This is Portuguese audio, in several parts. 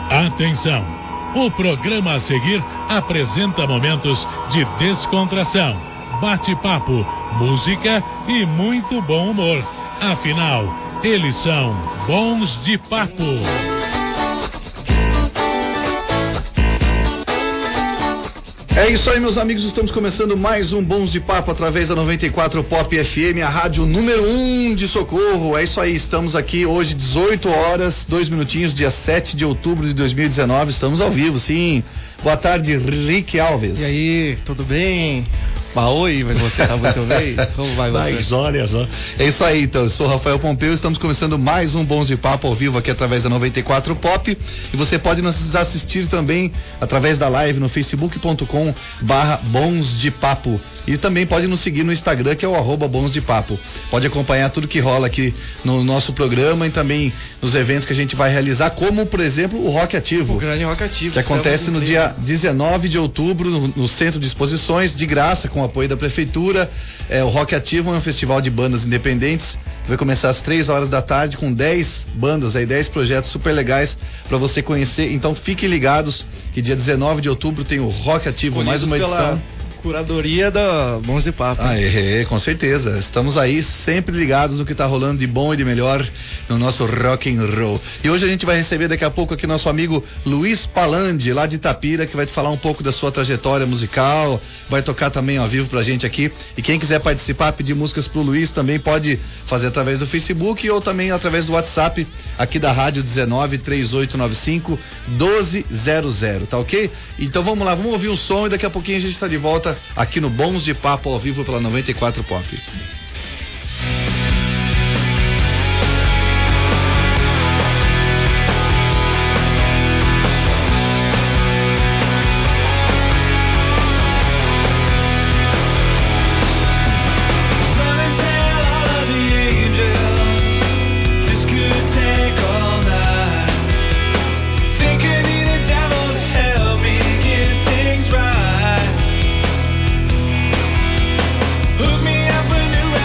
Atenção! O programa a seguir apresenta momentos de descontração, bate-papo, música e muito bom humor. Afinal, eles são bons de papo. É isso aí, meus amigos, estamos começando mais um Bons de Papo através da 94 Pop FM, a rádio número 1 de Socorro. É isso aí, estamos aqui hoje 18 horas, 2 minutinhos, dia 7 de outubro de 2019, estamos ao vivo, sim. Boa tarde, Rick Alves. E aí, tudo bem? Oi, mas você tá muito bem? Como vai você? Mas olha só, é isso aí então, eu sou Rafael Pompeu, estamos começando mais um Bons de Papo ao vivo aqui através da 94 Pop, e você pode nos assistir também através da live no facebook.com/Bons de Papo, e também pode nos seguir no Instagram, que é o @Bons de Papo. Pode acompanhar tudo que rola aqui no nosso programa e também nos eventos que a gente vai realizar, como por exemplo o Rock Ativo. O grande Rock Ativo. Que acontece no dia 19 de outubro no Centro de Exposições, de graça, com o apoio da Prefeitura. O Rock Ativo é um festival de bandas independentes que vai começar às 3 horas da tarde com 10 bandas, 10 projetos super legais para você conhecer. Então fiquem ligados que dia 19 de outubro tem o Rock Ativo, mais uma edição. Curadoria da Bons de Papo. Com certeza. Estamos aí sempre ligados no que está rolando de bom e de melhor no nosso rock and roll. E hoje a gente vai receber daqui a pouco aqui nosso amigo Luiz Palandi, lá de Itapira, que vai te falar um pouco da sua trajetória musical, vai tocar também ao vivo pra gente aqui. E quem quiser participar, pedir músicas pro Luiz, também pode fazer através do Facebook ou também através do WhatsApp aqui da rádio 193895-1200, tá ok? Então vamos lá, vamos ouvir o som e daqui a pouquinho a gente está de volta aqui no Bons de Papo ao vivo pela 94 Pop. Hook me up a new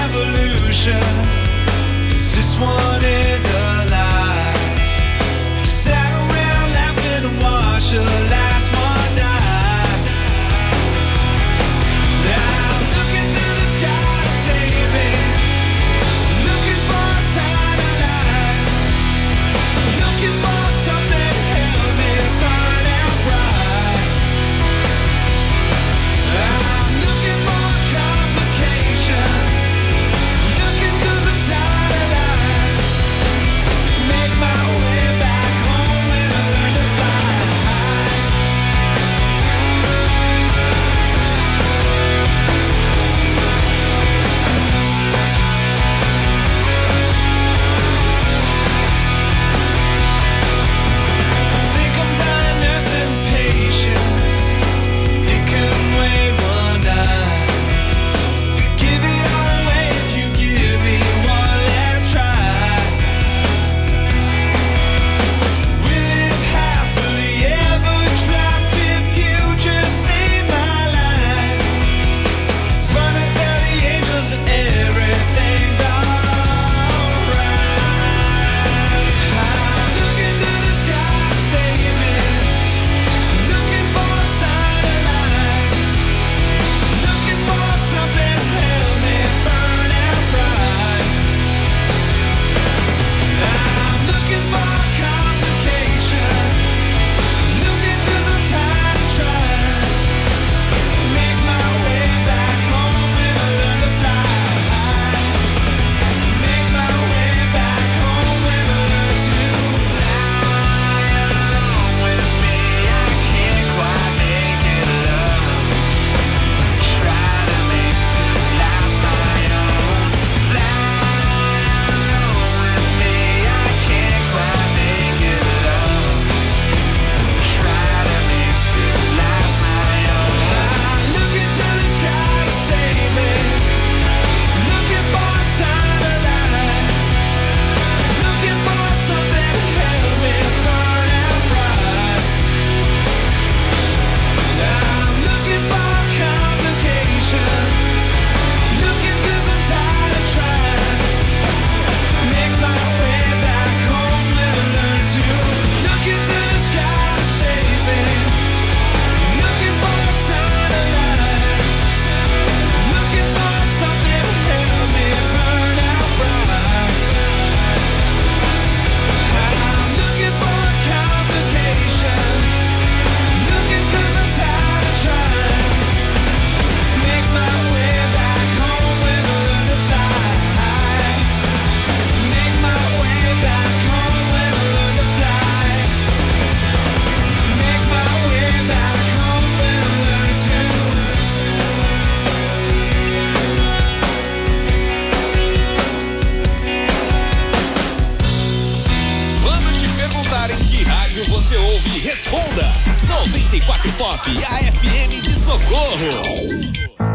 você ouve e responda. 94 Pop, a FM de Socorro.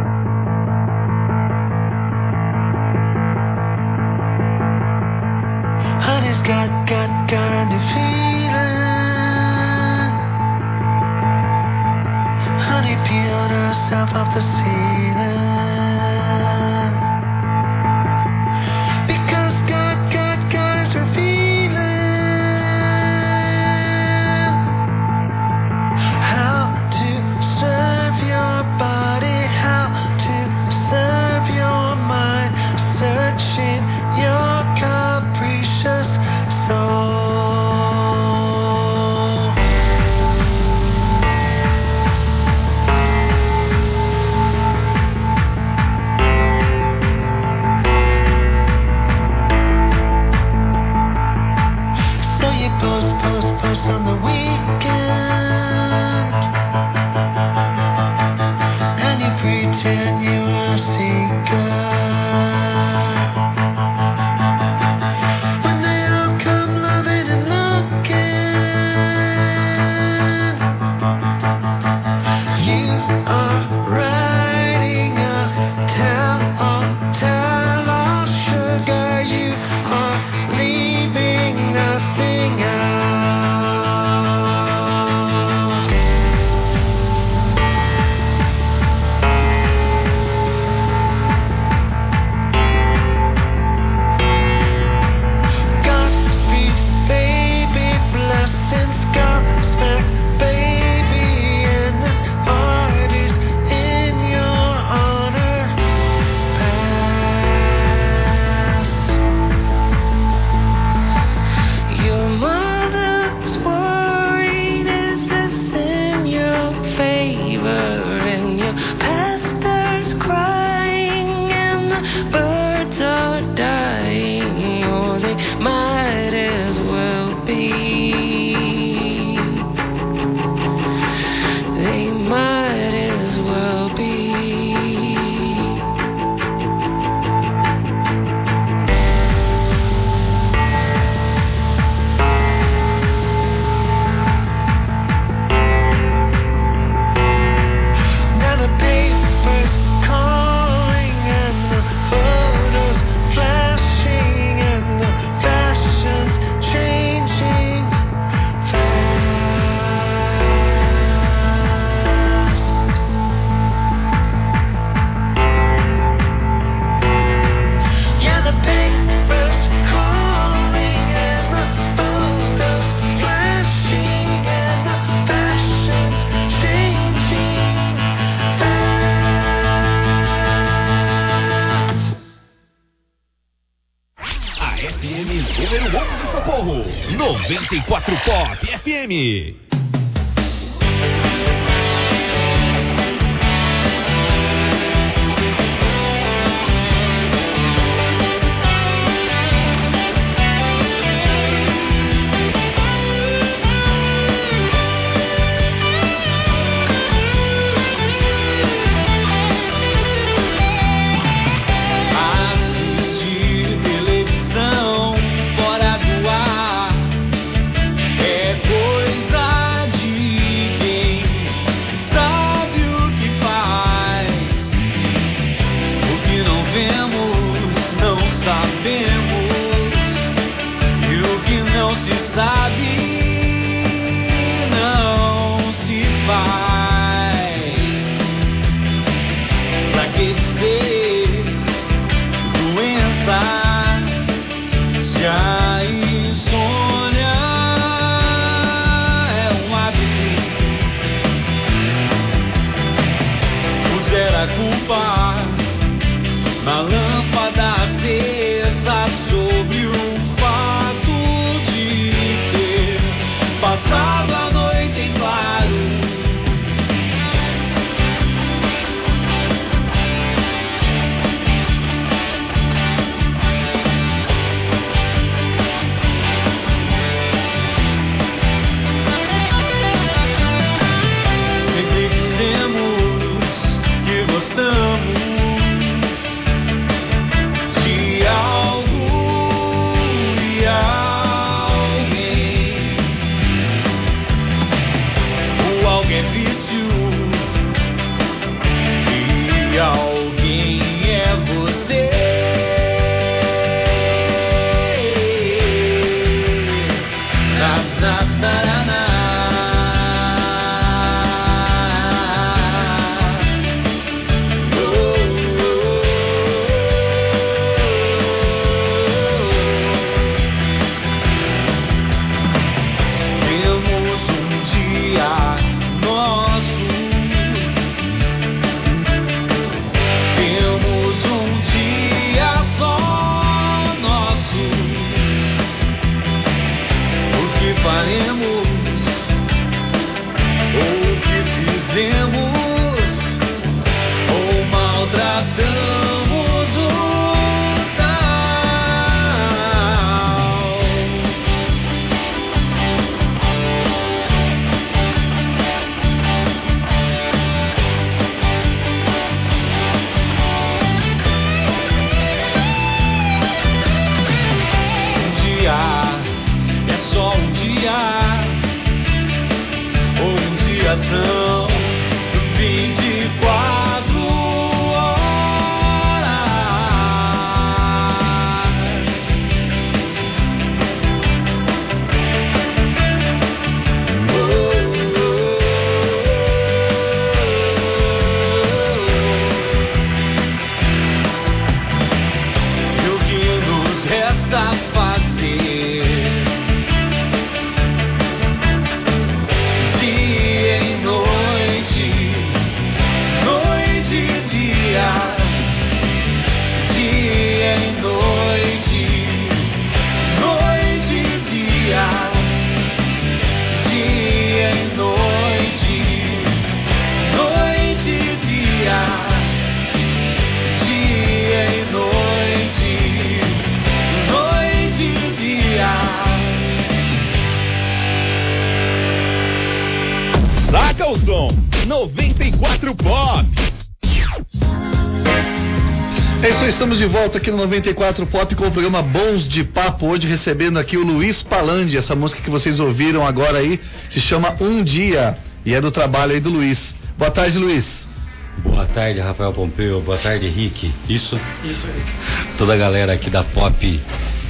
Honey's got a new feeling. Honey peeled herself off the ceiling. Because God is revealing how to serve your body, how to serve your mind, searching your capricious soul. So you post on the weekend, and you pretend you are a seeker. When they all come loving and looking, you are riding a tell-all sugar. You are leaving nothing out. Godspeed, baby, blessings, Godsmack, baby, and this party's in your honor. Pass. Your mother's worried, is this in your favor? And your pastor's crying, and the birds are dying, or they might as well be. They might as well be. Now the paper's calling and the photos flashing and the fashion's changing fast. Yeah, the paper's calling and the photos flashing and the fashion's changing fast. A FM número 1 de Socorro. 94 Pop FM. Assistir televisão fora do ar é coisa de quem sabe o que faz. O que não vemos, não sabemos. E o que não se sabe, não se faz. Pra que dizer doença se a insônia é um hábito? Puser a culpa na lâmpada acesa sobre o fato de ter São 24 horas. E o que nos resta fazer? Saca o som 94 Pop. É isso aí, estamos de volta aqui no 94 Pop com o programa Bons de Papo, hoje recebendo aqui o Luiz Palandi. Essa música que vocês ouviram agora aí se chama Um Dia e é do trabalho aí do Luiz. Boa tarde, Luiz. Boa tarde, Rafael Pompeu. Boa tarde, Rick. Isso aí. Toda a galera aqui da Pop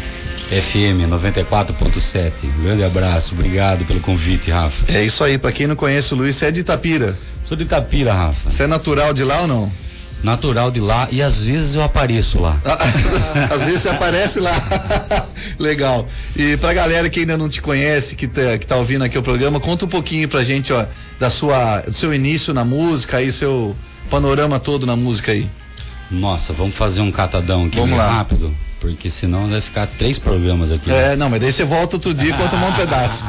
FM 94.7. Um grande abraço, obrigado pelo convite, Rafa. É isso aí, pra quem não conhece o Luiz, você é de Itapira. Sou de Itapira, Rafa. Você é natural de lá ou não? Natural de lá e às vezes eu apareço lá. Às vezes você aparece lá. Legal. E pra galera que ainda não te conhece, que tá ouvindo aqui o programa, conta um pouquinho pra gente, ó, do seu início na música, aí seu panorama todo na música aí. Nossa, vamos fazer um catadão aqui vamos lá. Rápido, porque senão vai ficar 3 programas aqui. Não, mas daí você volta outro dia e conta um pedaço.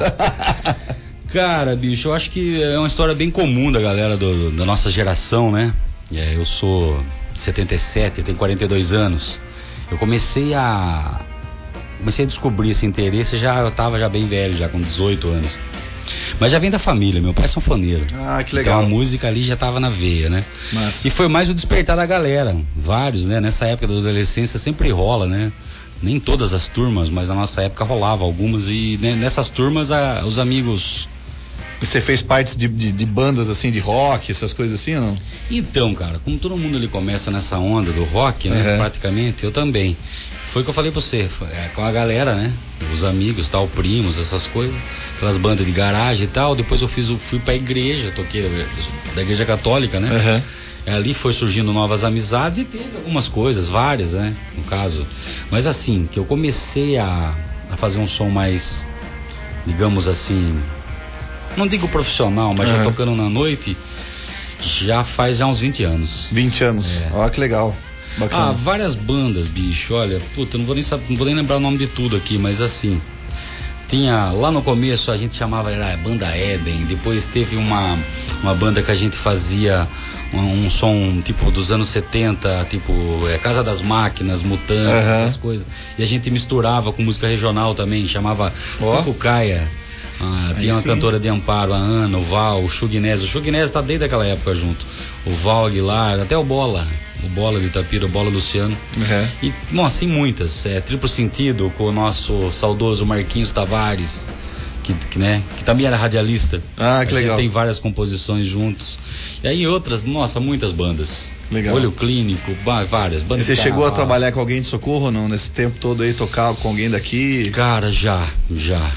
Cara, bicho, eu acho que é uma história bem comum da galera da nossa geração, né? Eu sou de 77, tenho 42 anos. Eu comecei a descobrir esse interesse, eu tava já bem velho, já com 18 anos. Mas já vem da família, meu pai é sanfoneiro. Ah, que legal. Então a música ali já tava na veia, né? Mas... E foi mais o despertar da galera, vários, né? Nessa época da adolescência sempre rola, né? Nem todas as turmas, mas na nossa época rolava algumas. E né, nessas turmas os amigos... Você fez parte de bandas assim, de rock, essas coisas assim ou não? Então, cara, como todo mundo ali começa nessa onda do rock, né? Praticamente, eu também. Foi o que eu falei pra você, com a galera, né? Os amigos, tal, primos, essas coisas, aquelas bandas de garagem e tal. Depois eu fui pra igreja, toquei da igreja católica, né? Ali foi surgindo novas amizades e teve algumas coisas, várias, né? No caso. Mas assim, que eu comecei a fazer um som mais, digamos assim, não digo profissional, mas já tocando na noite, já faz uns 20 anos. 20 anos, ó que legal. Bacana. Várias bandas, bicho, olha, puta, não vou nem lembrar o nome de tudo aqui, mas assim, tinha, lá no começo a gente chamava, era Banda Éden, depois teve uma banda que a gente fazia um som tipo dos anos 70, tipo Casa das Máquinas, Mutantes, essas coisas, e a gente misturava com música regional também, chamava Cucaia. Tinha uma cantora de Amparo, a Ana, o Val, o Chugnésio. O Chugnésio tá desde aquela época junto. O Val Aguilar, até o Bola de Itapira, o Bola Luciano. E, bom, assim muitas. Triplo Sentido com o nosso saudoso Marquinhos Tavares, que também era radialista. Que legal. Tem várias composições juntos. E aí outras, nossa, muitas bandas. Legal. Olho Clínico, várias bandas. E você chegou a trabalhar com alguém de Socorro ou não? Nesse tempo todo aí, tocar com alguém daqui? Cara, já.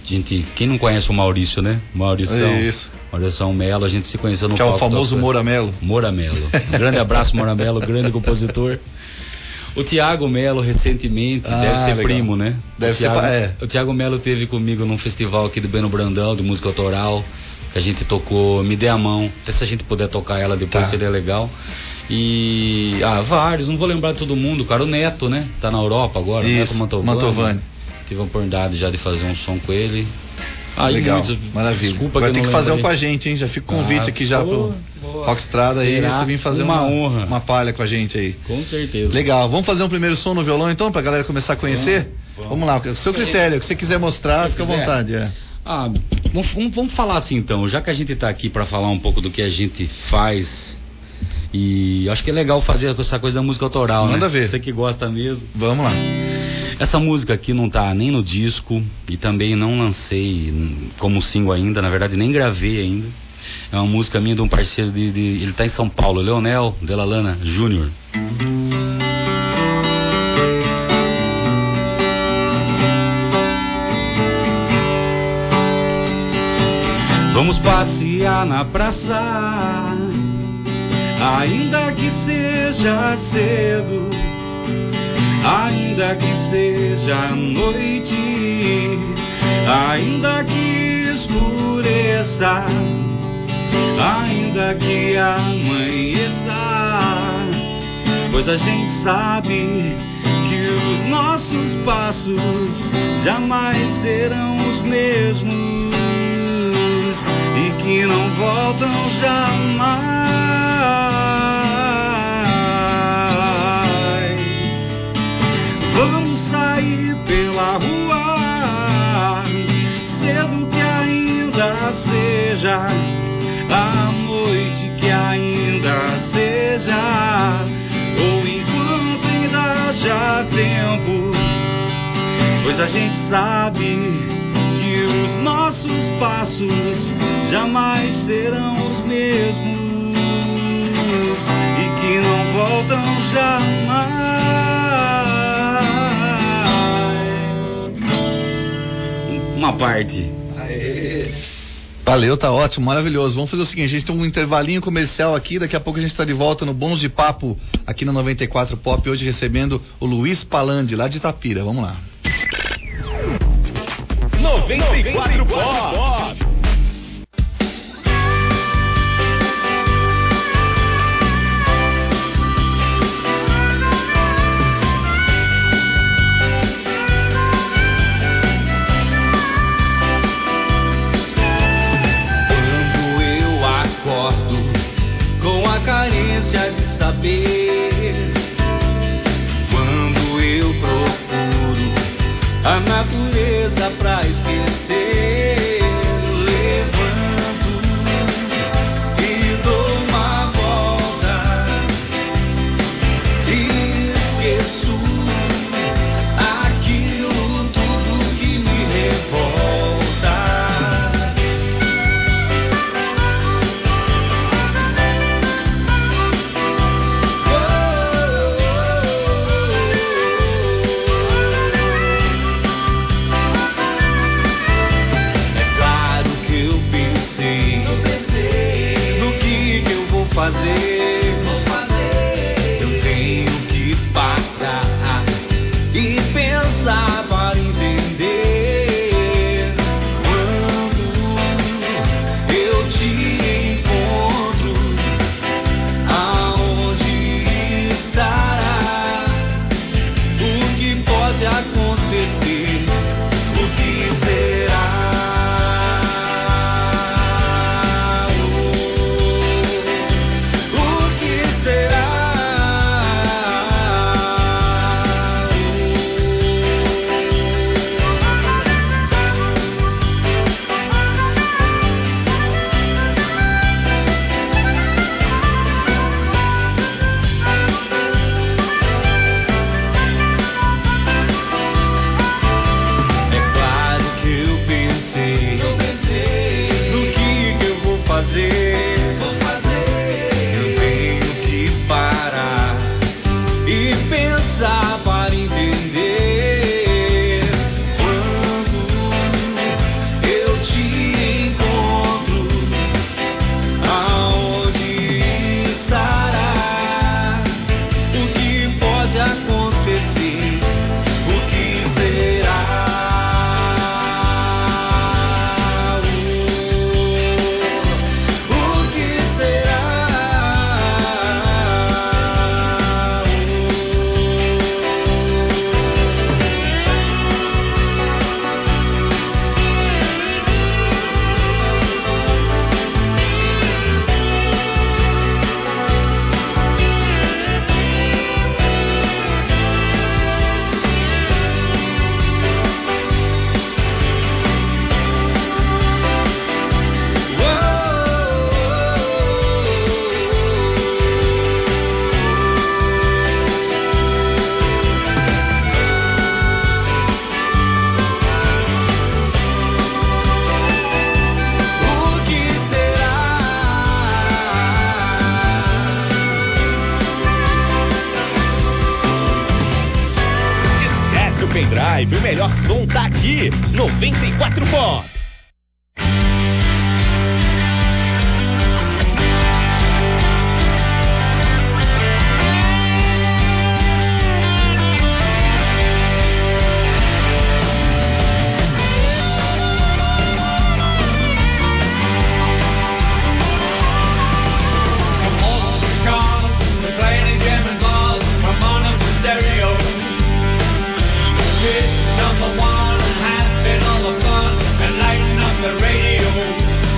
quem não conhece o Maurício, né? Isso. Maurição Melo, a gente se conheceu no palco. Que é o famoso Moura Melo. Moura Melo. Um grande abraço, Moura Melo, grande compositor. O Thiago Melo, recentemente, deve ser legal. Primo, né? Deve ser, O Thiago Melo esteve comigo num festival aqui do Beno Brandão, de música autoral, que a gente tocou Me Dê a Mão. Até se a gente puder tocar ela depois seria legal. E vários, não vou lembrar de todo mundo, cara. O Neto, né? Tá na Europa agora. Isso, Neto Mantovani. Tive a oportunidade já de fazer um som com ele. Legal, maravilha. Desculpa, vai que ter que fazer um com a gente, hein? Já fica o convite aqui já pro Rockstrada aí. Você vir fazer uma honra, uma palha com a gente aí. Com certeza. Legal, vamos fazer um primeiro som no violão então, pra galera começar a conhecer? Vamos lá, o seu critério, o que você quiser mostrar, fica à vontade. Vamos falar assim então, já que a gente tá aqui pra falar um pouco do que a gente faz. E acho que é legal fazer essa coisa da música autoral, Manda ver. Você que gosta mesmo. Vamos lá. Essa música aqui não tá nem no disco e também não lancei como single ainda, na verdade nem gravei ainda. É uma música minha de um parceiro ele tá em São Paulo, Leonel Delalana Júnior. Vamos passear na praça, ainda que seja cedo, ainda que seja noite, ainda que escureça, ainda que amanheça, pois a gente sabe que os nossos passos jamais serão os mesmos e que não voltam jamais. Vamos sair pela rua, cedo que ainda seja, à noite que ainda seja, ou enquanto ainda haja tempo, pois a gente sabe que os nossos passos jamais serão os mesmos e que não voltam jamais. Uma parte. Valeu, tá ótimo, maravilhoso. Vamos fazer o seguinte, a gente tem um intervalinho comercial aqui, daqui a pouco a gente está de volta no Bons de Papo, aqui na 94 Pop, hoje recebendo o Luiz Palandi, lá de Itapira. Vamos lá. 94 Pop. Carência de saber, quando eu procuro a natureza pra esquecer, levanto e dou uma volta e esqueço aquilo tudo que me revolta. melhor som tá aqui, 94 Pop. Number one, has been all the fun and lighting up the radio.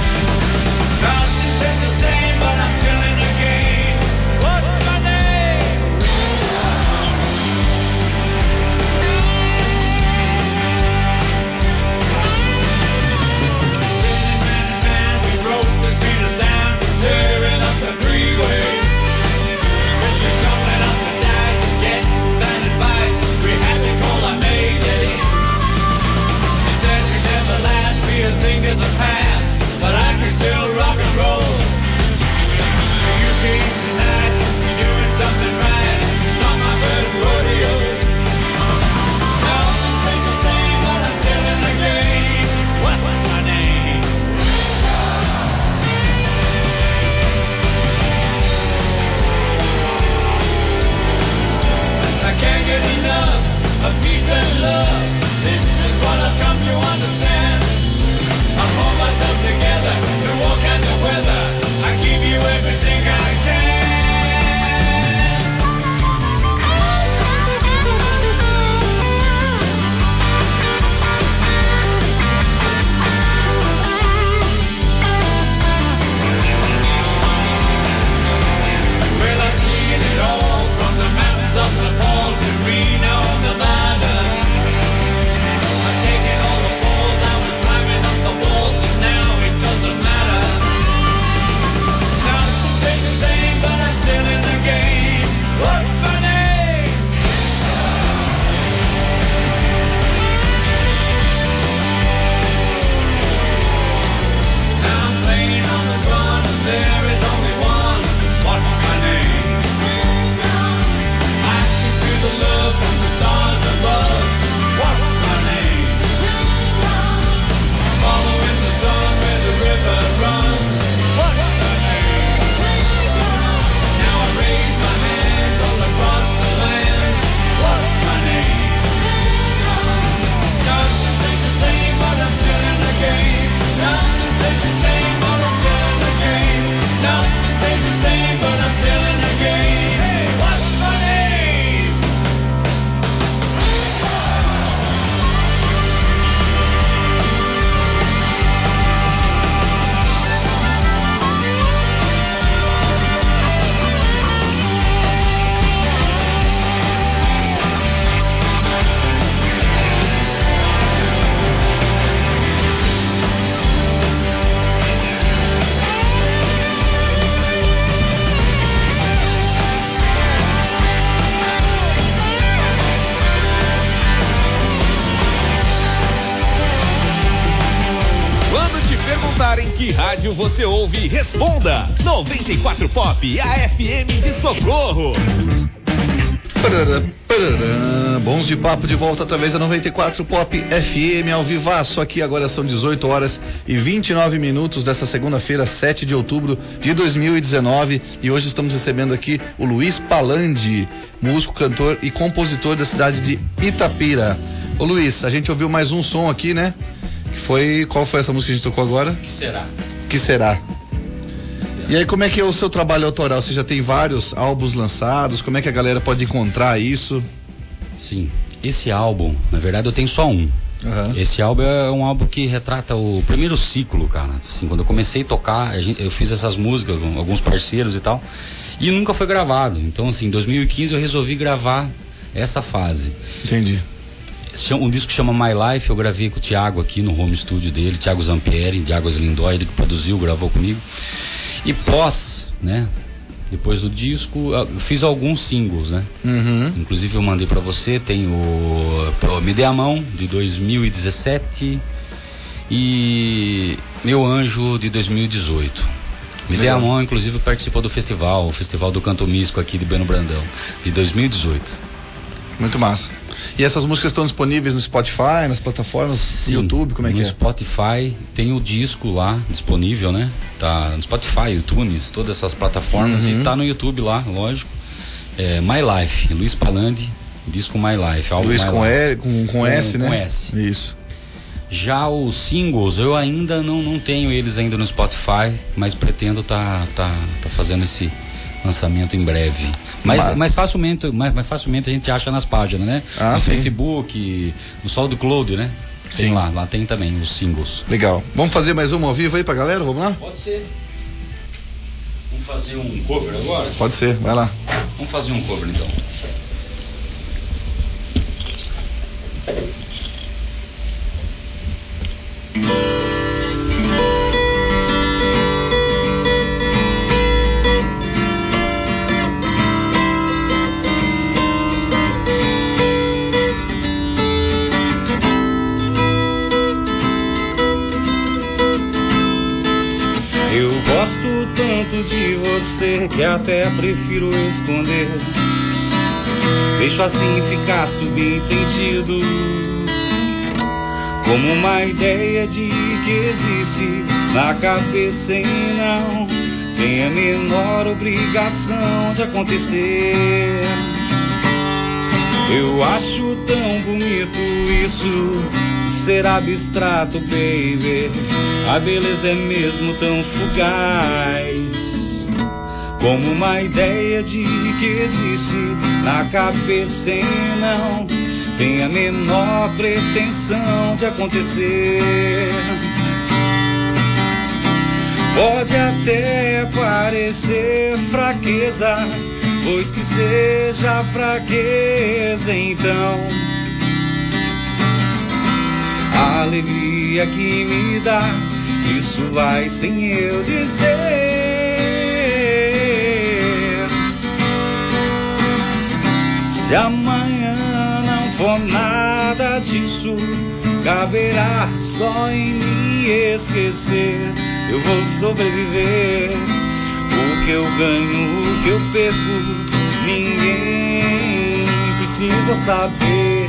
Em que rádio você ouve? Responda! 94 Pop, a FM de Socorro. Bons de papo de volta através da 94 Pop FM ao vivaço. Aqui agora são 18 horas e 29 minutos dessa segunda-feira, 7 de outubro de 2019. E hoje estamos recebendo aqui o Luiz Palandi, músico, cantor e compositor da cidade de Itapira. Ô Luiz, a gente ouviu mais um som aqui, né? Qual foi essa música que a gente tocou agora? Que será? Que será? E aí, como é que é o seu trabalho autoral? Você já tem vários álbuns lançados? Como é que a galera pode encontrar isso? Sim, esse álbum, na verdade eu tenho só um. Uhum. Esse álbum é um álbum que retrata o primeiro ciclo, cara. Assim, quando eu comecei a tocar, eu fiz essas músicas com alguns parceiros e tal, e nunca foi gravado. Então, assim, em 2015 eu resolvi gravar essa fase. Entendi. Um disco que chama My Life, eu gravei com o Thiago aqui no home studio dele, Thiago Zampieri, de Águas Lindóia, ele que produziu, gravou comigo. E né, depois do disco, eu fiz alguns singles, né? Uhum. Inclusive eu mandei pra você, tem o Me Dê a Mão, de 2017, e Meu Anjo, de 2018. Me Dê a Mão, inclusive, participou do festival, o Festival do Canto Místico aqui de Beno Brandão, de 2018. Muito massa. E essas músicas estão disponíveis no Spotify, nas plataformas, Sim, no YouTube, como é que é? No Spotify tem o disco lá disponível, né? Tá no Spotify, iTunes, todas essas plataformas, e tá no YouTube lá, lógico. My Life, Luiz Palandi, disco My Life. Luiz My com, Life. com S, né? Com S. Isso. Já os singles, eu ainda não tenho eles ainda no Spotify, mas pretendo tá fazendo esse lançamento em breve. Mas facilmente a gente acha nas páginas, né? No sim. Facebook, no SoundCloud, né? Tem Sim. lá tem também os singles. Legal. Vamos fazer mais uma ao vivo aí pra galera? Vamos lá? Pode ser. Vamos fazer um cover agora? Pode ser, vai lá. Vamos fazer um cover então. Eu gosto tanto de você que até prefiro esconder. Deixo assim ficar subentendido, como uma ideia de que existe na cabeça e não tem a menor obrigação de acontecer. Eu acho tão bonito isso de ser abstrato, baby. A beleza é mesmo tão fugaz, como uma ideia de que existe na cabeça e não tem a menor pretensão de acontecer. Pode até parecer fraqueza, pois que seja fraqueza então. A alegria que me dá, isso vai sem eu dizer. Se amanhã não for nada disso, caberá só em me esquecer. Eu vou sobreviver. O que eu ganho, o que eu perco, ninguém precisa saber.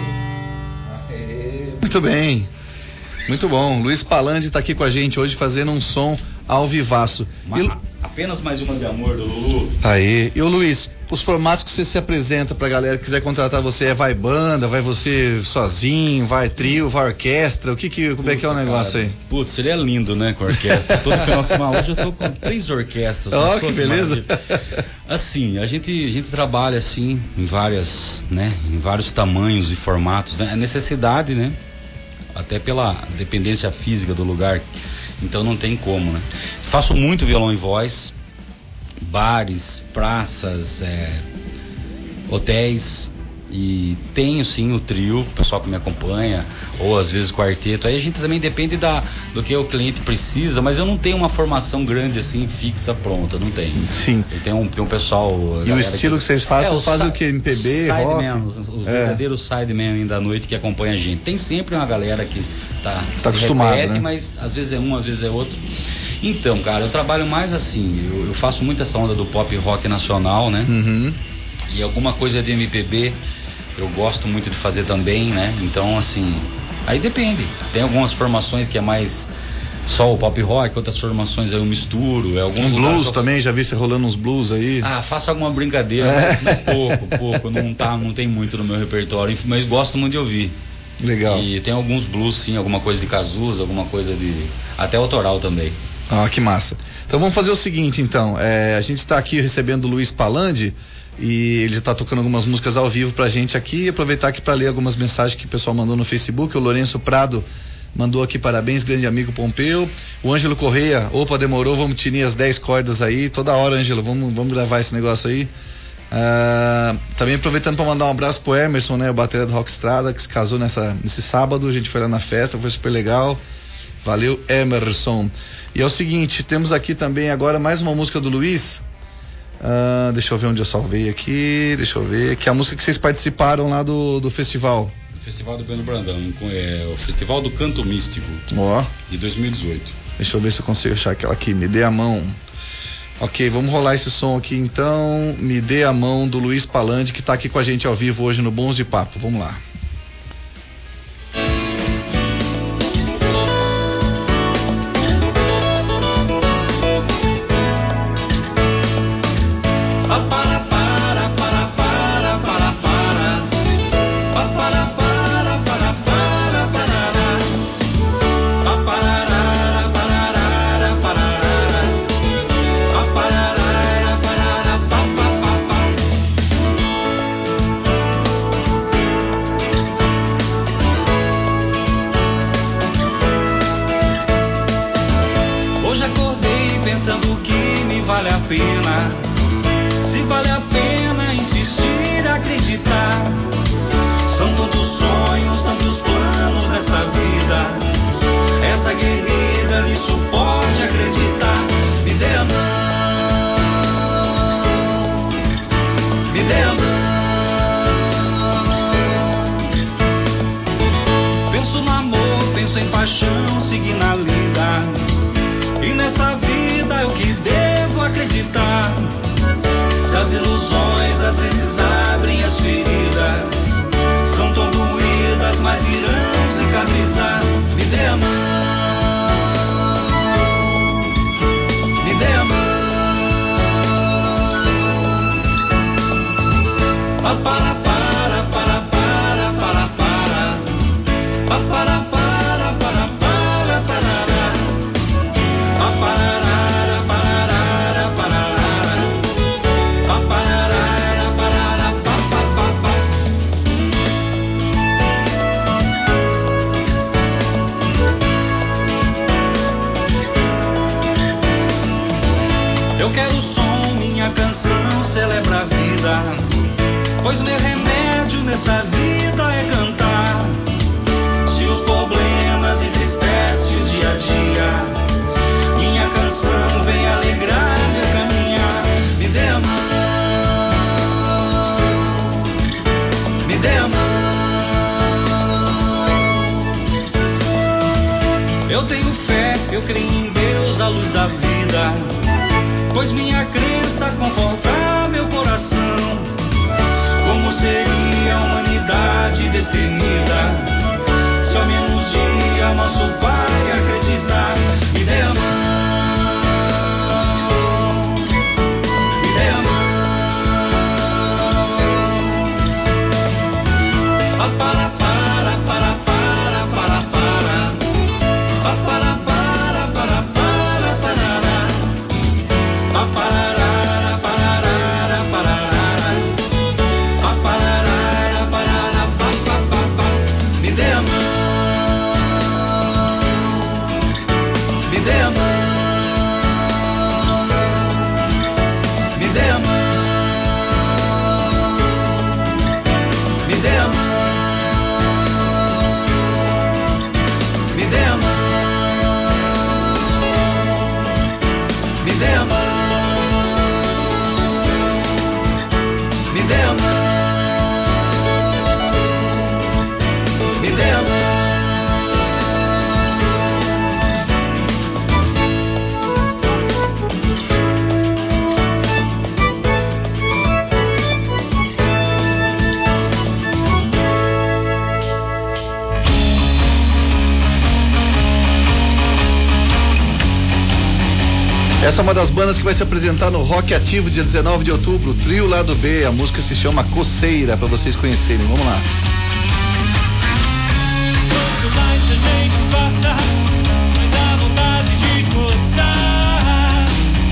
Muito bem. Muito bom. Luiz Palandi está aqui com a gente hoje fazendo um som ao vivaço. Apenas mais uma de amor do Lulu. Aí. E o Luiz, os formatos que você se apresenta pra galera que quiser contratar você, vai banda, vai você sozinho, vai trio, vai orquestra, como é que é o negócio aí? Putz, seria lindo, né, com orquestra. Todo final de semana hoje eu tô com 3 orquestras. Ó, que beleza. Assim, a gente trabalha assim em vários tamanhos e formatos, né? A necessidade, né? Até pela dependência física do lugar, então não tem como, né? Faço muito violão e voz, bares, praças, hotéis, e tenho sim o trio, o pessoal que me acompanha, ou às vezes quarteto. Aí a gente também depende do que o cliente precisa, mas eu não tenho uma formação grande assim, fixa, pronta, não tenho. Sim. Tem um pessoal... E o estilo que vocês fazem, vocês fazem o que? MPB, rock? Os verdadeiros sidemen da noite que acompanham a gente. Tem sempre uma galera que tá acostumada, repete, né? Mas às vezes é um, às vezes é outro. Então, cara, eu trabalho mais assim, eu faço muito essa onda do pop rock nacional, né? Uhum. E alguma coisa de MPB eu gosto muito de fazer também, né? Então, assim, aí depende. Tem algumas formações que é mais só o pop rock, outras formações eu misturo. Um blues também, já vi você rolando uns blues aí. Faço alguma brincadeira, mas pouco. Não tem muito no meu repertório, mas gosto muito de ouvir. Legal. E tem alguns blues, sim, alguma coisa de Cazuza, alguma coisa de... até autoral também. Ah, que massa. Então vamos fazer o seguinte, então. A gente está aqui recebendo o Luiz Palandi e ele já está tocando algumas músicas ao vivo pra gente aqui. Aproveitar aqui para ler algumas mensagens que o pessoal mandou no Facebook. O Lourenço Prado mandou aqui parabéns, grande amigo Pompeu. O Ângelo Correia, opa, demorou, vamos tinir as 10 cordas aí. Toda hora, Ângelo, vamos gravar esse negócio aí. Também aproveitando para mandar um abraço pro Emerson, né, o bateria do Rockstrada, que se casou nesse sábado. A gente foi lá na festa, foi super legal. Valeu, Emerson. E é o seguinte, temos aqui também agora mais uma música do Luiz. Deixa eu ver onde eu salvei aqui. Que é a música que vocês participaram lá do festival. Festival do Belo Brandão, o Festival do Canto Místico, Ó, de 2018. deixa eu ver se eu consigo achar aquela aqui. Me dê a mão. Ok, vamos rolar esse som aqui então. Me dê a mão, do Luiz Palandi, que tá aqui com a gente ao vivo hoje no Bons de Papo. Vamos lá. Essa é uma das bandas que vai se apresentar no Rock Ativo, dia 19 de outubro, o Trio Lado B. A música se chama Coceira, para vocês conhecerem. Vamos lá. Quanto mais a gente passa, mais dá vontade de gostar.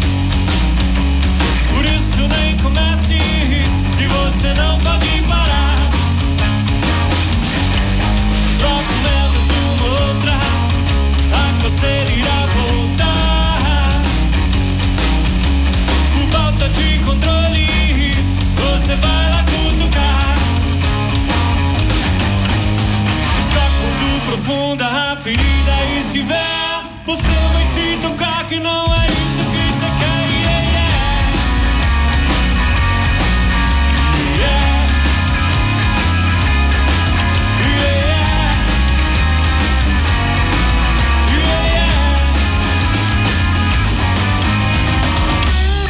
Por isso nem comece, se você não pode parar. Troca menos uma outra, a coceira irá voltar. Falta de controle, você vai lá cutucar. Só quando profunda a ferida estiver, você vai se tocar que não é isso que você quer. Yeah, yeah. Yeah. Yeah. Yeah.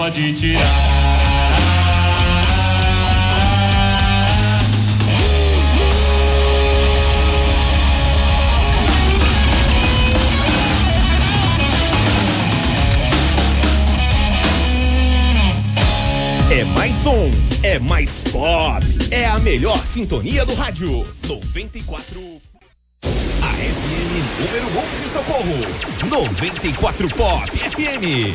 pode tirar. É mais som, é mais pop, é a melhor sintonia do rádio. 94. A FM número 1 de Socorro. 94 Pop FM.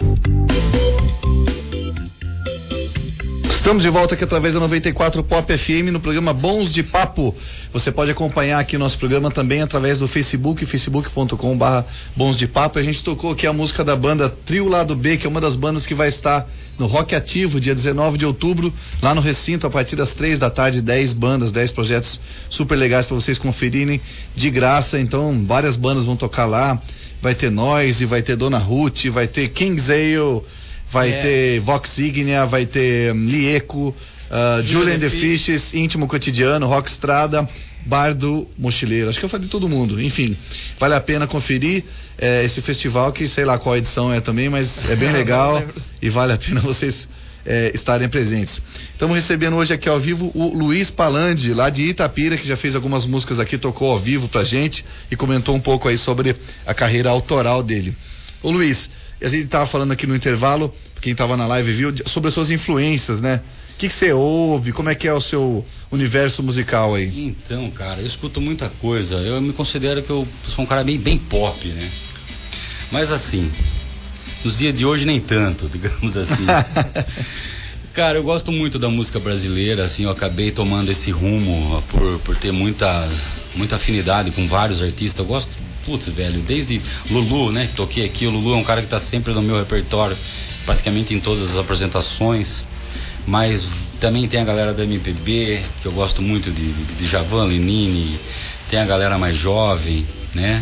Estamos de volta aqui através da 94 Pop FM no programa Bons de Papo. Você pode acompanhar aqui o nosso programa também através do Facebook, facebook.com/Bons de Papo. A gente tocou aqui a música da banda Trio Lado B, que é uma das bandas que vai estar no Rock Ativo, dia 19 de outubro, lá no recinto, a partir das 3 da tarde, 10 bandas, 10 projetos super legais para vocês conferirem de graça. Então, várias bandas vão tocar lá. Vai ter Noise, vai ter Dona Ruth, vai ter Kingsale, vai ter Vox Ignia, vai ter Lieco, Julian the Fishes, Íntimo Cotidiano, Rock Estrada, Bardo Mochileiro. Acho que eu falei de todo mundo. Enfim, vale a pena conferir esse festival, que sei lá qual edição é também, mas é bem legal e vale a pena vocês estarem presentes. Estamos recebendo hoje aqui ao vivo o Luiz Palandi, lá de Itapira, que já fez algumas músicas aqui, tocou ao vivo pra gente e comentou um pouco aí sobre a carreira autoral dele. Ô Luiz, a gente estava falando aqui no intervalo, quem estava na live viu, sobre as suas influências, né? O que você ouve? Como é que é o seu universo musical aí? Então, cara, eu escuto muita coisa. Eu me considero que eu sou um cara bem pop, né? Mas assim, nos dias de hoje nem tanto, digamos assim. Cara, eu gosto muito da música brasileira, assim, eu acabei tomando esse rumo por ter muita afinidade com vários artistas. Eu gosto, putz, velho, desde Lulu, né, que toquei aqui. O Lulu é um cara que tá sempre no meu repertório, praticamente em todas as apresentações. Mas também tem a galera da MPB, que eu gosto muito de Djavan, Lenine. Tem a galera mais jovem, né,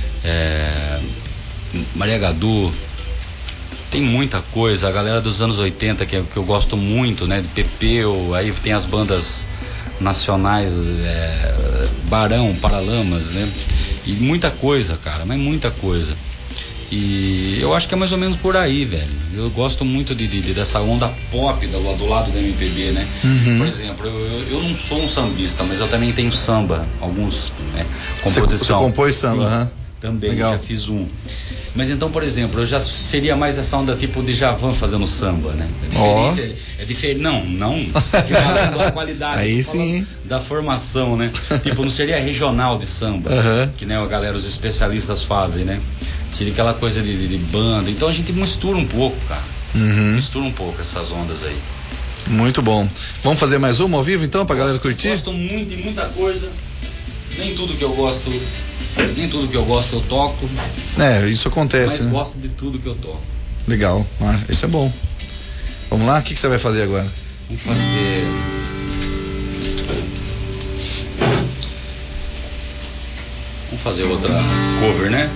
Maria Gadu. Tem muita coisa, a galera dos anos 80 que eu gosto muito, né, de Pepeu. Aí tem as bandas nacionais, Barão, Paralamas, né, e muita coisa, cara, mas muita coisa. E eu acho que é mais ou menos por aí, velho. Eu gosto muito dessa onda pop do lado da MPB, né? Uhum. Por exemplo, eu não sou um sambista, mas eu também tenho samba, alguns, né, composição. Você compôs samba, sim, também, legal. Já fiz um. Mas então, por exemplo, eu já seria mais essa onda tipo de Djavan fazendo samba, né? É diferente, não da qualidade. Aí sim. Da formação, né? Tipo, não seria regional de samba, que, né, a galera, os especialistas fazem, né? Seria aquela coisa de banda. Então a gente mistura um pouco, cara. Mistura um pouco essas ondas aí. Muito bom. Vamos fazer mais uma ao vivo então, pra galera curtir? Gosto muito de muita coisa. Nem tudo que eu gosto eu toco. Isso acontece. Mas né? gosto de tudo que eu toco. Legal, isso é bom. Vamos lá, o que você vai fazer agora? Vamos fazer outra cover, né?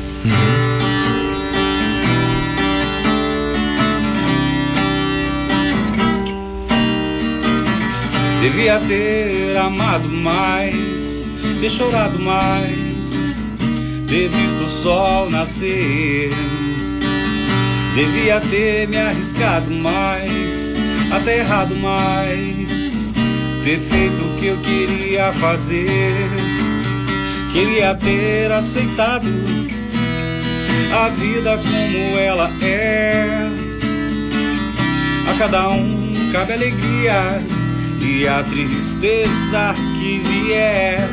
Devia ter amado mais, ter chorado mais, ter visto o sol nascer. Devia ter me arriscado mais, até errado mais, ter feito o que eu queria fazer. Queria ter aceitado a vida como ela é. A cada um cabe alegrias e a tristeza que vier.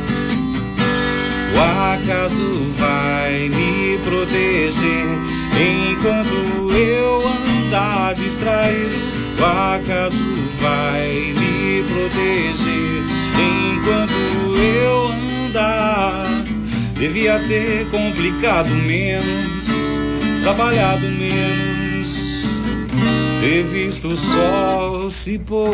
O acaso vai me proteger enquanto eu andar distraído. O acaso vai me proteger enquanto eu andar. Devia ter complicado menos, trabalhado menos, ter visto o sol se pôr.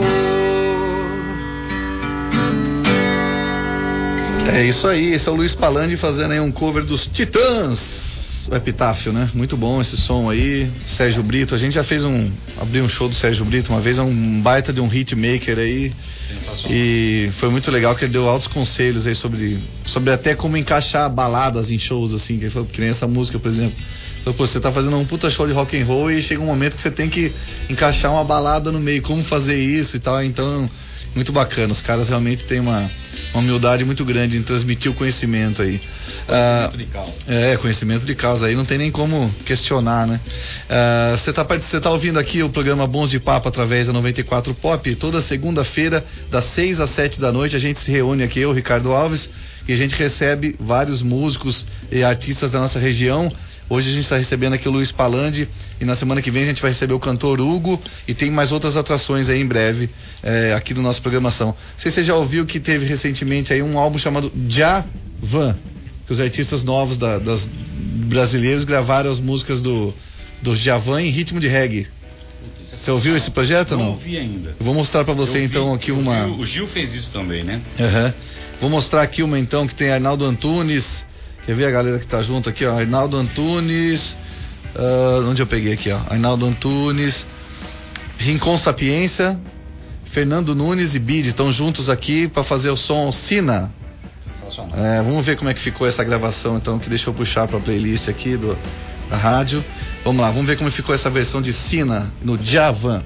É isso aí, esse é o Luiz Palandi fazendo aí um cover dos Titãs. o Epitáfio, né? Muito bom esse som aí. Sérgio Brito, a gente já abriu um show do Sérgio Brito uma vez, é um baita de um hitmaker aí. Sensacional. E foi muito legal que ele deu altos conselhos aí sobre até como encaixar baladas em shows, assim, que nem essa música, por exemplo. Então, pô, você tá fazendo um puta show de rock and roll e chega um momento que você tem que encaixar uma balada no meio, como fazer isso e tal, então, muito bacana, os caras realmente têm uma humildade muito grande em transmitir o conhecimento aí. Conhecimento de causa. Conhecimento de causa aí, não tem nem como questionar, né? Você tá ouvindo aqui o programa Bons de Papo através da 94 Pop, toda segunda-feira, das 6 às 7 da noite, a gente se reúne aqui, eu, Ricardo Alves, e a gente recebe vários músicos e artistas da nossa região. Hoje a gente está recebendo aqui o Luiz Palandi e na semana que vem a gente vai receber o cantor Hugo e tem mais outras atrações aí em breve aqui do nosso programação. Não sei se você já ouviu que teve recentemente aí um álbum chamado Djavan, que os artistas novos das brasileiros gravaram as músicas do Djavan em ritmo de reggae. Você ouviu esse projeto ou não? Não ouvi ainda. Eu vou mostrar para você então aqui uma... O Gil fez isso também, né? Vou mostrar aqui uma então que tem Arnaldo Antunes. Quer ver a galera que tá junto aqui, ó? Arnaldo Antunes. Onde eu peguei aqui, ó? Arnaldo Antunes, Rincon Sapiência, Fernando Nunes e Bide estão juntos aqui para fazer o som Sina. Sensacional. Vamos ver como é que ficou essa gravação então, que deixa eu puxar para a playlist aqui da rádio. Vamos lá, vamos ver como ficou essa versão de Sina no Djavan.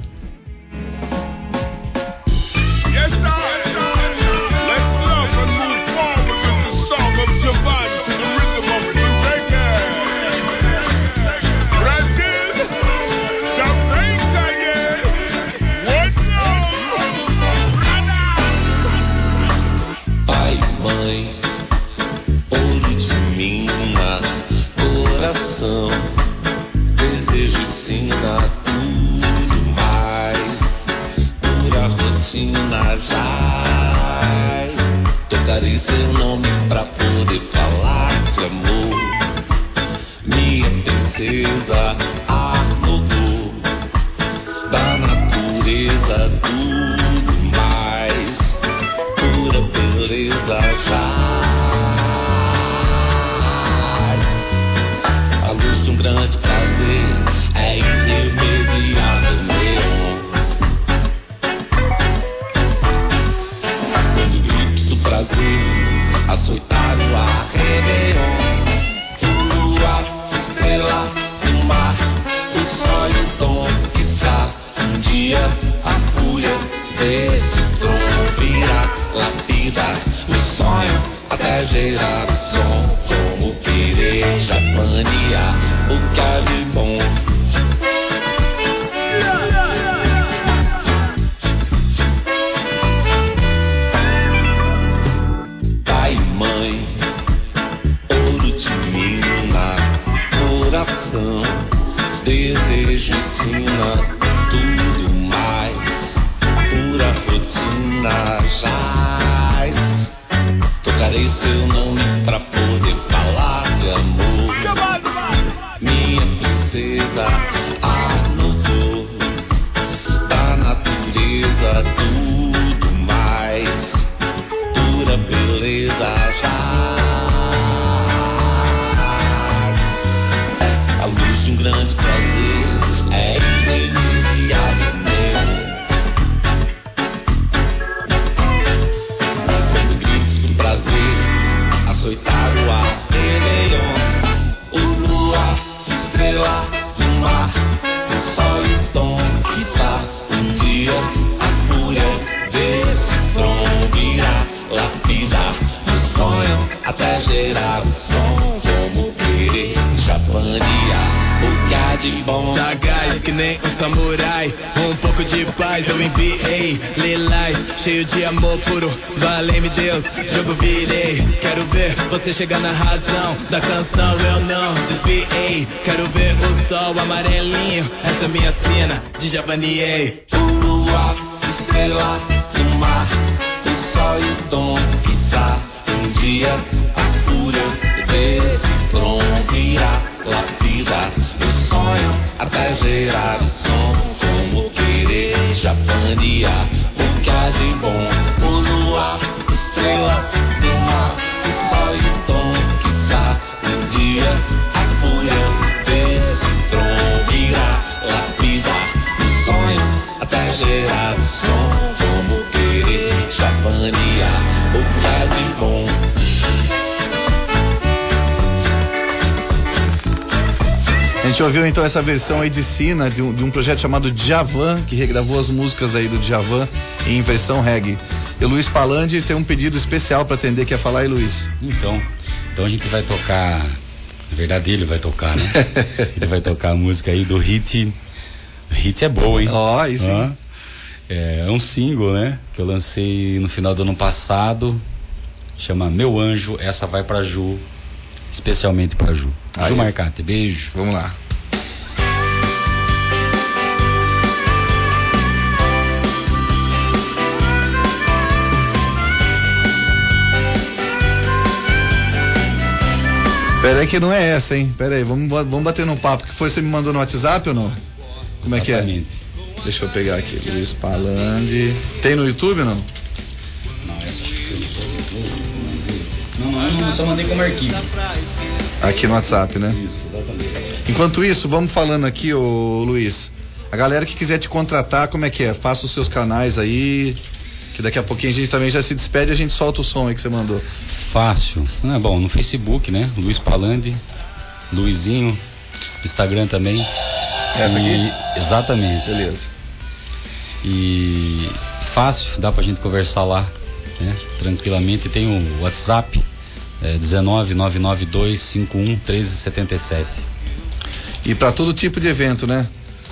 Tocarei seu nome pra poder falar de amor. Minha princesa, a louvor da natureza, tudo mais. Pura beleza jaz. A luz de um grande prazer é irremediável, neon. Prazer, açoitar o arredeon. Lua, estrela, do mar, o sol e o tom, quiçá um dia a fúria desse tronco virá lapidar o sonho até gerar o som. Como querer chapanear o que há de bom. Desejo ensina tudo mais. Pura rotina jaz. Tocarei seu nome pra poder falar de amor. Minha princesa, a louvor da natureza, tudo mais. Pura beleza jaz. A luz de um grande prazer é irremediável, meu. Quando grito do prazer, açoitar o arredeon. O lua, estrela, do mar, o sol e o tom, quiçá um dia a fúria desse tronco virá lapidar o sonho até gerar o som. Como querer chapanear o que há de bom. Sagaz que nem um samurai, um pouco de paz eu enviei. Lilás, cheio de amor puro, valei-me Deus, jogo virei. Quero ver você chegar na razão da canção, eu não desviei. Quero ver o sol amarelinho, essa minha cena de javaniei. Lua, estrela, do mar, o sol e o tom, quiçá um dia a fúria desse tronco irá lapidar o sonho até gerar o som. Como querer chapanear o que há de bom. O luar, estrela do mar, o sol e o tom, quiçá um dia a fúria exagerado. Vamos querer chapanear o que há de bom. A gente ouviu então essa versão aí de Sina, de um projeto chamado Djavan, que regravou as músicas aí do Djavan em versão reggae. E o Luiz Palandi tem um pedido especial para atender, quer falar aí, Luiz? Então a gente vai tocar, na verdade ele vai tocar, né? Ele vai tocar a música aí do Hit. Hit é boa, hein? Ó, isso sim. É um single, né? Que eu lancei no final do ano passado, chama Meu Anjo, essa vai pra Ju, especialmente pra Ju. Ju Marcati, beijo. Vamos lá. Pera aí que não é essa, hein? Pera aí, vamos bater num papo. Que foi, você me mandou no WhatsApp ou não? Como é Exatamente. Que é? Deixa eu pegar aqui. Luiz Palandi. Tem no YouTube ou não? Não, eu só mandei como arquivo. Aqui no WhatsApp, né? Isso, exatamente. Enquanto isso, vamos falando aqui, ô Luiz. A galera que quiser te contratar, como é que é? Faça os seus canais aí, que daqui a pouquinho a gente também já se despede e a gente solta o som aí que você mandou. Fácil. Bom, no Facebook, né? Luiz Palandi, Luizinho, Instagram também. Essa aqui? Exatamente. Beleza. E fácil, dá pra gente conversar lá, né? Tranquilamente. Tem o WhatsApp, 19992511377. E pra todo tipo de evento, né?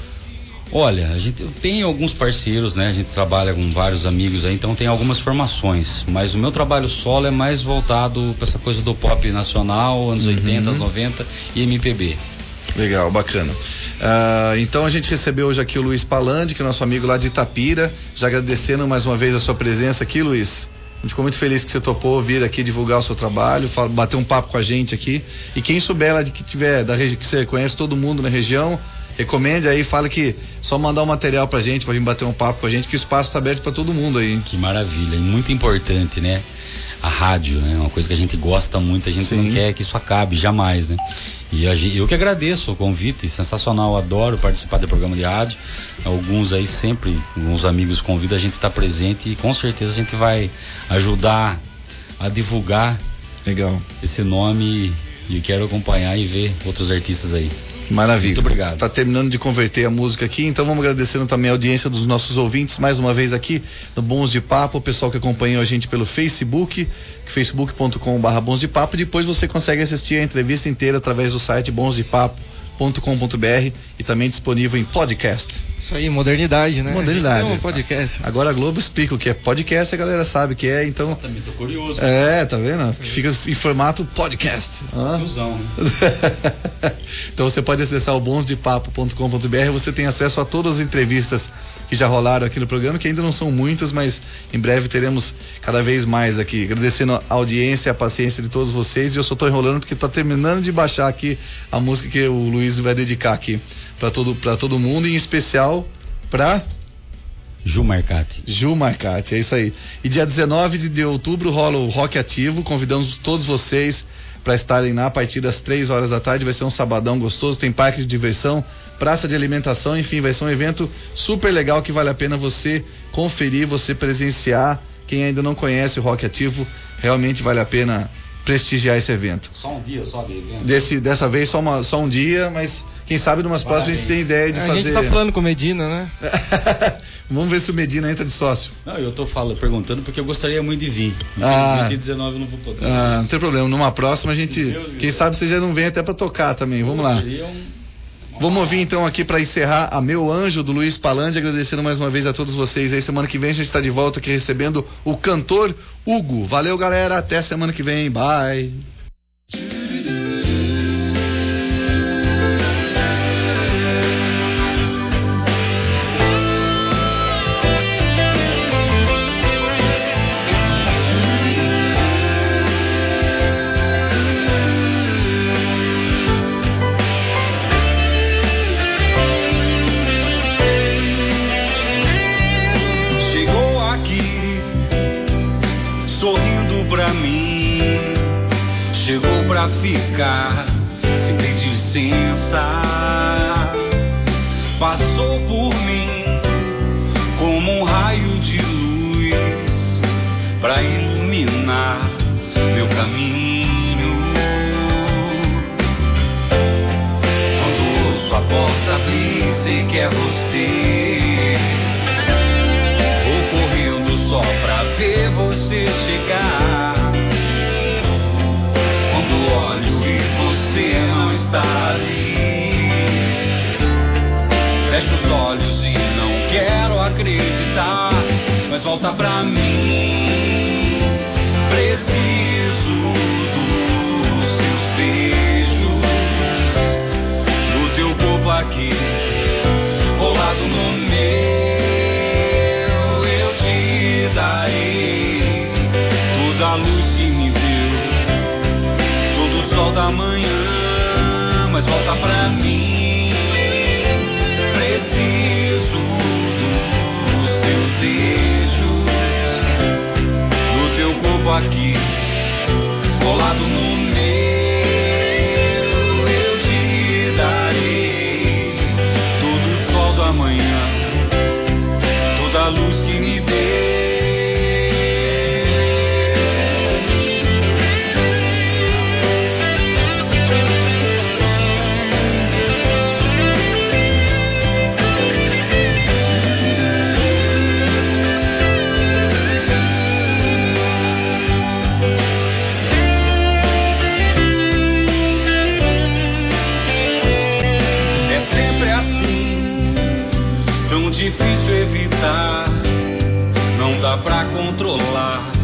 Olha, a gente tem alguns parceiros, né? A gente trabalha com vários amigos aí, então tem algumas formações. Mas o meu trabalho solo é mais voltado para essa coisa do pop nacional, anos 80, anos 90 e MPB. Legal, bacana. Então a gente recebeu hoje aqui o Luiz Palandi, que é nosso amigo lá de Itapira. Já agradecendo mais uma vez a sua presença aqui, Luiz. A gente ficou muito feliz que você topou vir aqui divulgar o seu trabalho, bater um papo com a gente aqui. E quem souber lá de que tiver da região, que você conhece todo mundo na região, recomende aí, fala que só mandar um material pra gente, pra vir bater um papo com a gente, que o espaço tá aberto pra todo mundo aí. Que maravilha, e muito importante, né? A rádio, né? Uma coisa que a gente gosta muito, a gente não quer que isso acabe, jamais, né? E eu que agradeço o convite, sensacional, adoro participar do programa de rádio. Alguns aí sempre, alguns amigos convidam, a gente tá presente e com certeza a gente vai ajudar a divulgar esse nome e quero acompanhar e ver outros artistas aí. Maravilha. Muito obrigado. Tá terminando de converter a música aqui, então vamos agradecendo também a audiência dos nossos ouvintes, mais uma vez aqui no Bons de Papo, o pessoal que acompanhou a gente pelo Facebook, facebook.com/Bons de Papo. Depois você consegue assistir a entrevista inteira através do site bonsdepapo.com.br e também disponível em podcast. Isso aí, modernidade, né? Modernidade. Um podcast. Agora a Globo explica o que é podcast, a galera sabe o que é, então... Também tô curioso. Tá vendo? Fica em formato podcast. Tiozão, né? Então você pode acessar o bonsdepapo.com.br, você tem acesso a todas as entrevistas que já rolaram aqui no programa, que ainda não são muitas, mas em breve teremos cada vez mais aqui. Agradecendo a audiência e a paciência de todos vocês, e eu só tô enrolando porque tá terminando de baixar aqui a música que o Luiz vai dedicar aqui para todo mundo, em especial para Ju Marcati. Ju Marcati, é isso aí. E dia 19 de outubro rola o Rock Ativo, convidamos todos vocês para estarem lá a partir das 3 horas da tarde, vai ser um sabadão gostoso, tem parque de diversão, praça de alimentação, enfim, vai ser um evento super legal que vale a pena você conferir, você presenciar. Quem ainda não conhece o Rock Ativo, realmente vale a pena prestigiar esse evento. Só um dia só de evento? Dessa vez só um dia, mas quem sabe numas próximas a gente tem ideia de fazer. A gente tá falando com o Medina, né? Vamos ver se o Medina entra de sócio. Não, eu tô perguntando porque eu gostaria muito de vir. Dia 19 eu não vou poder. Não tem problema, numa próxima a gente, quem sabe você já não vem até pra tocar também, vamos lá. Vamos ouvir então aqui para encerrar a Meu Anjo do Luiz Palandi, agradecendo mais uma vez a todos vocês aí. Semana que vem a gente está de volta aqui recebendo o cantor Hugo. Valeu, galera, até semana que vem, bye. Ficar sem pedir licença, passou por mim você. Vou correndo só pra ver você chegar. Quando olho e você não está ali, fecho os olhos e não quero acreditar, mas volta pra mim. Preciso dos seus beijos, do teu corpo aqui, rolado no meu. Eu te darei toda a luz que me deu, todo o sol da manhã, mas volta pra mim. Preciso dos seus beijos, do teu corpo aqui, colado no meu. Eu te darei todo o sol da manhã, toda a luz que me deu. Difícil evitar, não dá pra controlar.